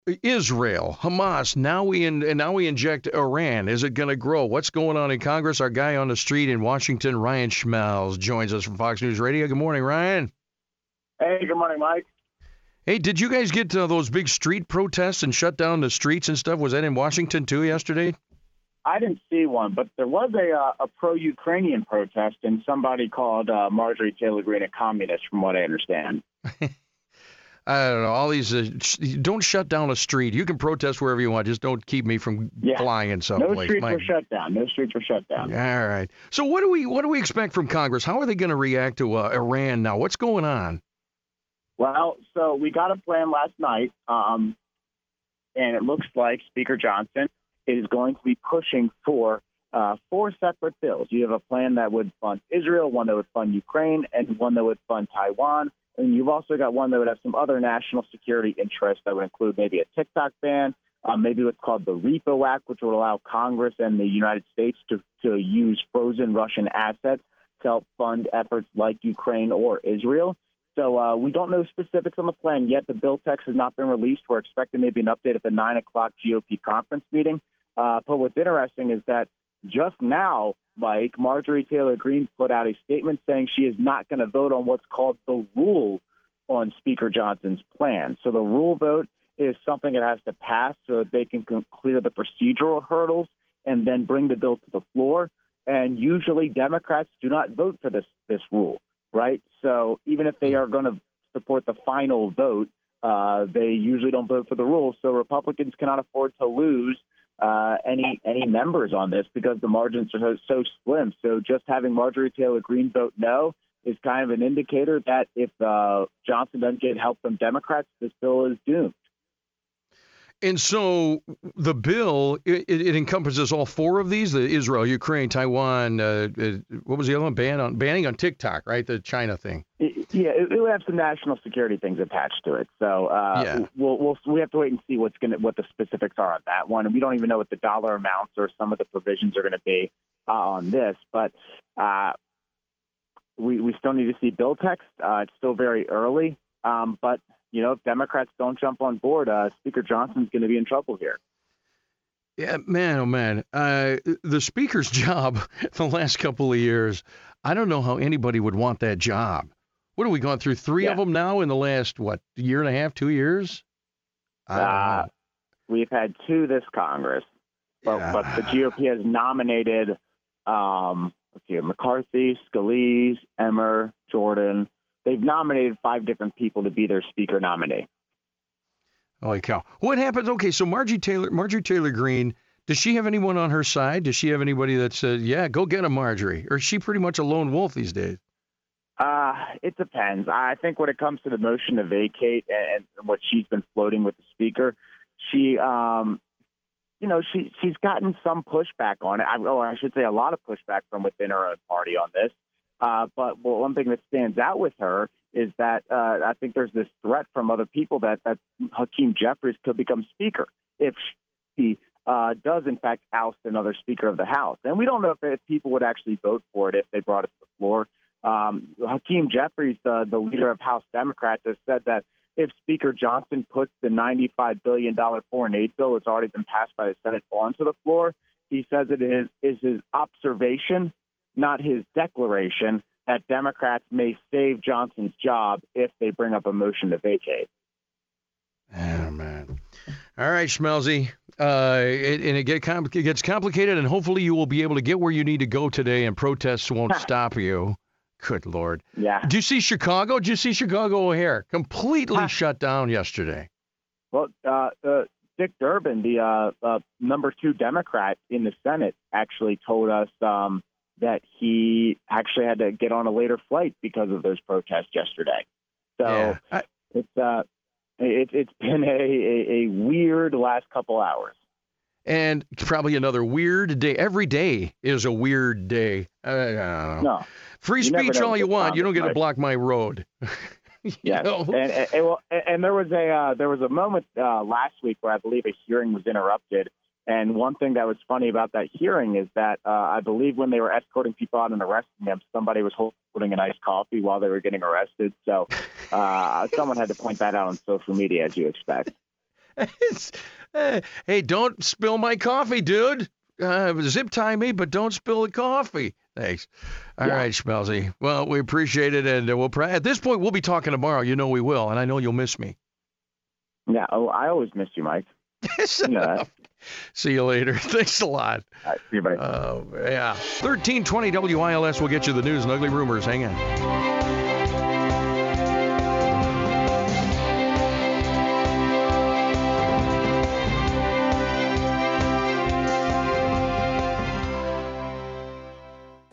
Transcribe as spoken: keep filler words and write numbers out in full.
Israel, Hamas. Now we in, and now we inject Iran. Is it going to grow? What's going on in Congress? Our guy on the street in Washington, Ryan Schmelz, joins us from Fox News Radio. Good morning, Ryan. Hey, good morning, Mike. Hey, did you guys get uh, those big street protests and shut down the streets and stuff? Was that in Washington too yesterday? I didn't see one, but there was a uh, a pro-Ukrainian protest, and somebody called uh, Marjorie Taylor Greene a communist, from what I understand. I don't know. All these uh, sh- don't shut down a street. You can protest wherever you want. Just don't keep me from Yeah. flying in No someplace. streets My- were shut down. No streets were shut down. All right. So what do we what do we expect from Congress? How are they going to react to uh, Iran now? What's going on? Well, so we got a plan last night, um, and it looks like Speaker Johnson is going to be pushing for uh, four separate bills. You have a plan that would fund Israel, one that would fund Ukraine, and one that would fund Taiwan. And you've also got one that would have some other national security interests that would include maybe a TikTok ban, uh, maybe what's called the Repo Act, which would allow Congress and the United States to, to use frozen Russian assets to help fund efforts like Ukraine or Israel. So uh, we don't know specifics on the plan yet. The bill text has not been released. We're expecting maybe an update at the nine o'clock G O P conference meeting. Uh, but what's interesting is that just now, Mike, Marjorie Taylor Greene put out a statement saying she is not going to vote on what's called the rule on Speaker Johnson's plan. So the rule vote is something that has to pass so that they can clear the procedural hurdles and then bring the bill to the floor. And usually Democrats do not vote for this this rule, right? So even if they are going to support the final vote, uh, they usually don't vote for the rule. So Republicans cannot afford to lose uh, any any members on this because the margins are so, so slim. So just having Marjorie Taylor Greene vote no is kind of an indicator that if uh, Johnson doesn't get help from Democrats, this bill is doomed. And so the bill, it, it encompasses all four of these: the Israel, Ukraine, Taiwan. Uh, uh, what was the other one? Ban on banning on TikTok, right? The China thing. It, yeah, it, it would have some national security things attached to it. So uh, Yeah. we'll, we'll we have to wait and see what's going what the specifics are on that one. And we don't even know what the dollar amounts or some of the provisions are going to be uh, on this. But uh, we we still need to see bill text. Uh, it's still very early, um, but. You know, if Democrats don't jump on board, uh, Speaker Johnson's going to be in trouble here. Yeah, man, oh man. Uh, the speaker's job the last couple of years, I don't know how anybody would want that job. What have we gone through? Three Yeah. of them now in the last, what, year and a half, two years? I don't Uh, know. we've had two this Congress, but, Yeah. but the G O P has nominated um, let's see, McCarthy, Scalise, Emmer, Jordan. They've nominated five different people to be their speaker nominee. Holy cow. What happens? Okay, so Marjorie Taylor, Marjorie Taylor Greene, does she have anyone on her side? Does she have anybody that says, yeah, go get a Marjorie? Or is she pretty much a lone wolf these days? Uh, it depends. I think when it comes to the motion to vacate and, and what she's been floating with the speaker, she, um, you know, she she's gotten some pushback on it. I, or I should say a lot of pushback from within her own party on this. Uh, but well, one thing that stands out with her is that uh, I think there's this threat from other people that, that Hakeem Jeffries could become speaker if she uh, does, in fact, oust another speaker of the House. And we don't know if, if people would actually vote for it if they brought it to the floor. Um, Hakeem Jeffries, the, the leader of House Democrats, has said that if Speaker Johnson puts the ninety-five billion dollars foreign aid bill that's already been passed by the Senate onto the floor, he says it is, is his observation, not his declaration, that Democrats may save Johnson's job if they bring up a motion to vacate. Oh, man. All right, Schmelzy. Uh, it, and it, get com- it gets complicated, and hopefully you will be able to get where you need to go today, and protests won't stop you. Good Lord. Yeah. Did you see Chicago? Did you see Chicago O'Hare? Completely Huh. shut down yesterday. Well, uh, uh, Dick Durbin, the uh, uh, number two Democrat in the Senate, actually told us um, that he actually had to get on a later flight because of those protests yesterday. So Yeah. I- it's uh, it, it's been a, a, a weird last couple hours. And probably another weird day. Every day is a weird day. I don't know. No. Free You never speech know all you what's want. You don't get to right. block my road. You Yes, know? and, and, and, well, and and there was a uh, there was a moment uh, last week where I believe a hearing was interrupted. And one thing that was funny about that hearing is that uh, I believe when they were escorting people out and arresting them, somebody was holding an iced coffee while they were getting arrested. So uh, someone had to point that out on social media, as you expect. It's, uh, hey, don't spill my coffee, dude. Uh, zip tie me, but don't spill the coffee. Thanks. All Yeah. right, Schmelzy. Well, we appreciate it, and uh, we'll pra- at this point we'll be talking tomorrow. You know we will, and I know you'll miss me. Yeah. Oh, I always miss you, Mike. Shut You know that. up. See you later. Thanks a lot. All right, see you, buddy. Oh, yeah. thirteen twenty W I L S will get you the news and ugly rumors. Hang on.